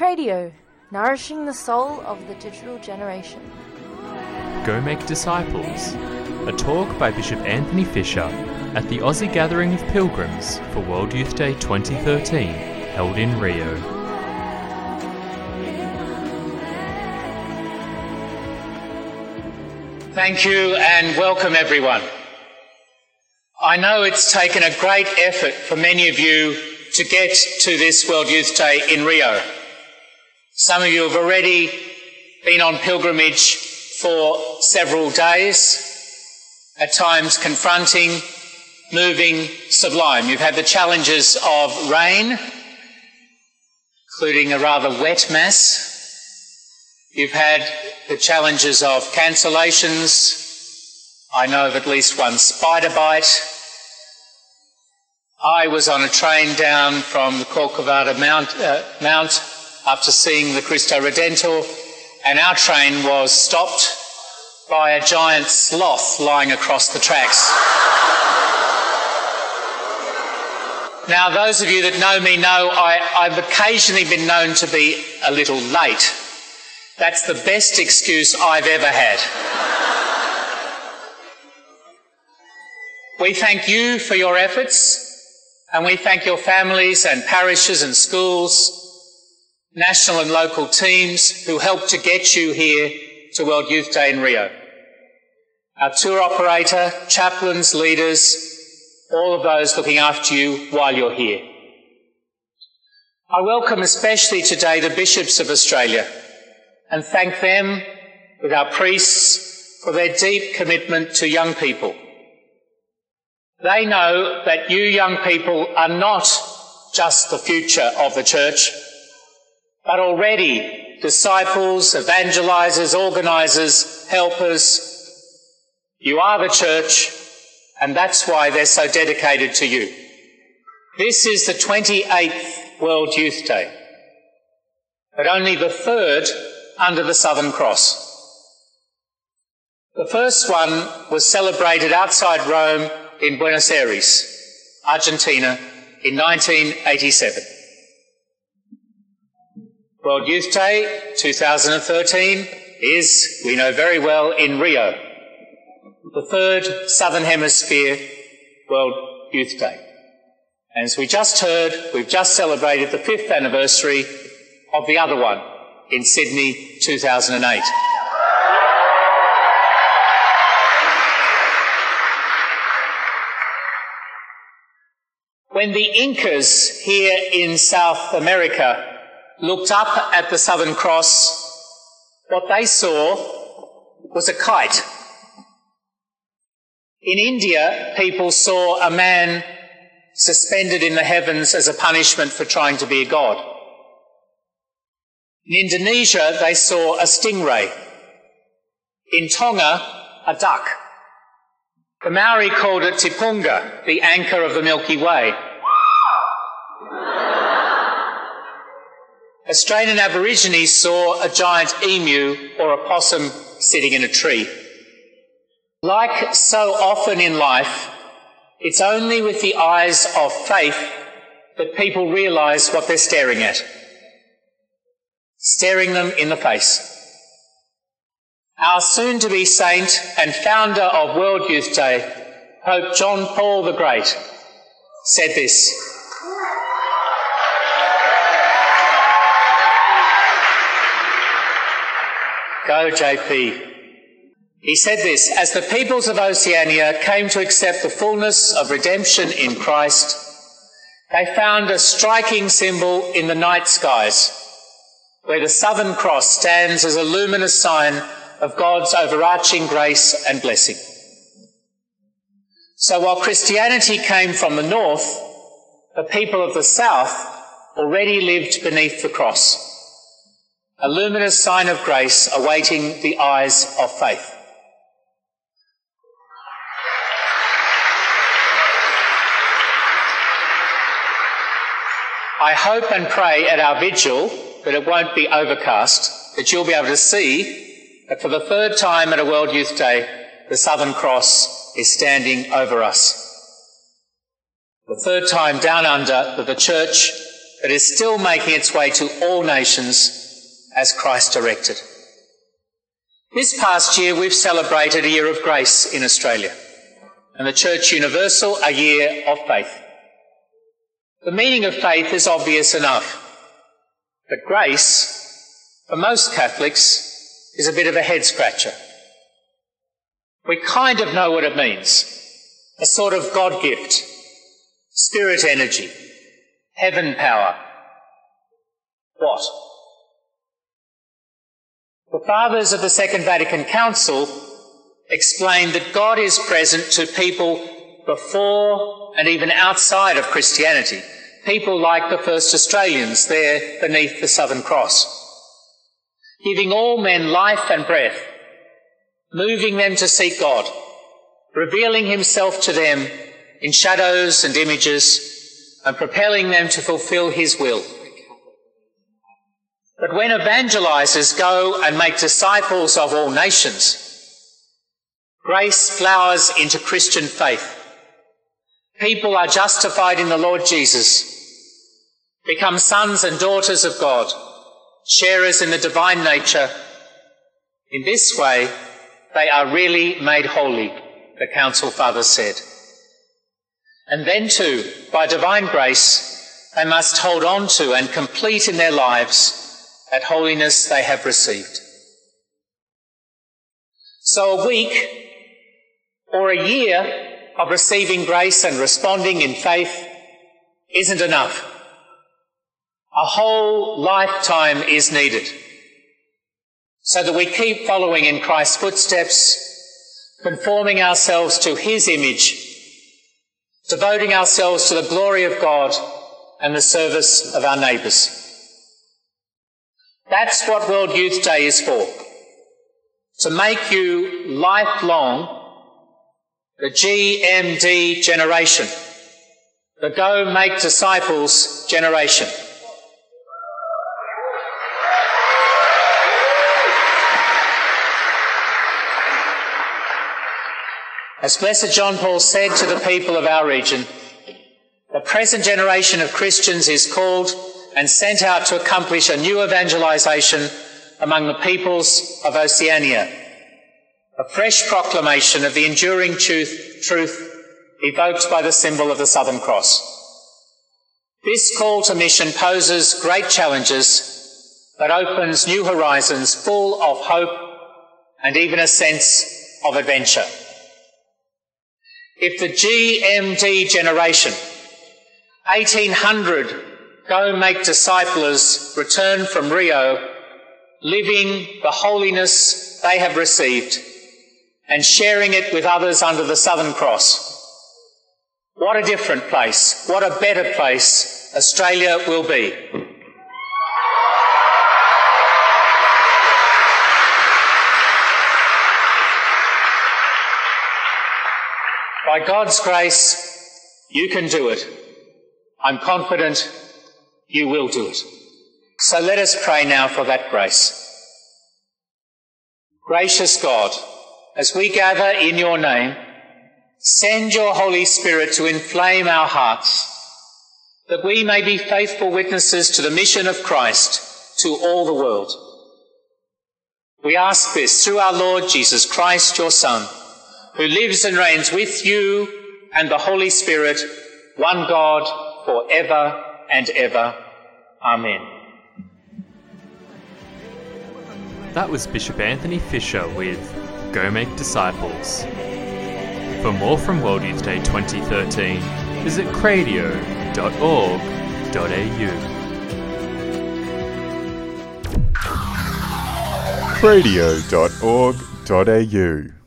Cradio, nourishing the soul of the digital generation. Go Make Disciples, a talk by Bishop Anthony Fisher at the Aussie Gathering of Pilgrims for World Youth Day 2013, held in Rio. Thank you and welcome everyone. I know it's taken a great effort for many of you to get to this World Youth Day in Rio. Some of you have already been on pilgrimage for several days, at times confronting, moving, sublime. You've had the challenges of rain, including a rather wet Mass. You've had the challenges of cancellations. I know of at least one spider bite. I was on a train down from the Corcovado Mount after seeing the Cristo Redentor, and our train was stopped by a giant sloth lying across the tracks. Now, those of you that know me know I've occasionally been known to be a little late. That's the best excuse I've ever had. We thank you for your efforts, and we thank your families and parishes and schools, national and local teams who helped to get you here to World Youth Day in Rio. Our tour operator, chaplains, leaders, all of those looking after you while you're here. I welcome especially today the bishops of Australia and thank them, with our priests, for their deep commitment to young people. They know that you young people are not just the future of the church, but already disciples, evangelisers, organisers, helpers. You are the church, and that's why they're so dedicated to you. This is the 28th World Youth Day, but only the third under the Southern Cross. The first one was celebrated outside Rome in Buenos Aires, Argentina, in 1987. World Youth Day 2013 is, we know very well, in Rio, the third Southern Hemisphere World Youth Day. And as we just heard, we've just celebrated the 5th anniversary of the other one in Sydney 2008. When the Incas here in South America looked up at the Southern Cross, what they saw was a kite. In India, people saw a man suspended in the heavens as a punishment for trying to be a god. In Indonesia, they saw a stingray. In Tonga, a duck. The Maori called it Tipunga, the anchor of the Milky Way. Australian Aborigines saw a giant emu or a possum sitting in a tree. Like so often in life, it's only with the eyes of faith that people realise what they're staring at. Staring them in the face. Our soon-to-be saint and founder of World Youth Day, Pope John Paul the Great, said this: Go JP. He said this: as the peoples of Oceania came to accept the fullness of redemption in Christ, they found a striking symbol in the night skies, where the Southern Cross stands as a luminous sign of God's overarching grace and blessing. So while Christianity came from the north, the people of the south already lived beneath the cross, a luminous sign of grace awaiting the eyes of faith. I hope and pray at our vigil that it won't be overcast, that you'll be able to see that for the third time at a World Youth Day, the Southern Cross is standing over us. The third time down under that the Church but is still making its way to all nations as Christ directed. This past year we've celebrated a year of grace in Australia, and the Church Universal a year of faith. The meaning of faith is obvious enough, but grace, for most Catholics, is a bit of a head-scratcher. We kind of know what it means. A sort of God gift, spirit energy, heaven power. What? The Fathers of the Second Vatican Council explained that God is present to people before and even outside of Christianity, people like the first Australians there beneath the Southern Cross, giving all men life and breath, moving them to seek God, revealing himself to them in shadows and images, and propelling them to fulfill his will. But when evangelizers go and make disciples of all nations, grace flowers into Christian faith. People are justified in the Lord Jesus, become sons and daughters of God, sharers in the divine nature. In this way, they are really made holy, the Council Fathers said. And then too, by divine grace, they must hold on to and complete in their lives that holiness they have received. So a week or a year of receiving grace and responding in faith isn't enough. A whole lifetime is needed so that we keep following in Christ's footsteps, conforming ourselves to his image, devoting ourselves to the glory of God and the service of our neighbours. That's what World Youth Day is for, to make you lifelong the GMD generation, the Go Make Disciples generation. As Blessed John Paul said to the people of our region, the present generation of Christians is called and sent out to accomplish a new evangelisation among the peoples of Oceania, a fresh proclamation of the enduring truth evoked by the symbol of the Southern Cross. This call to mission poses great challenges, but opens new horizons full of hope and even a sense of adventure. If the GMD generation, 1800 Go Make Disciples, return from Rio, living the holiness they have received and sharing it with others under the Southern Cross, what a different place, what a better place Australia will be. By God's grace, you can do it. I'm confident you will do it. So let us pray now for that grace. Gracious God, as we gather in your name, send your Holy Spirit to inflame our hearts, that we may be faithful witnesses to the mission of Christ to all the world. We ask this through our Lord Jesus Christ, your Son, who lives and reigns with you and the Holy Spirit, one God, for ever and ever. Amen. That was Bishop Anthony Fisher with Go Make Disciples. For more from World Youth Day 2013, visit cradio.org.au. cradio.org.au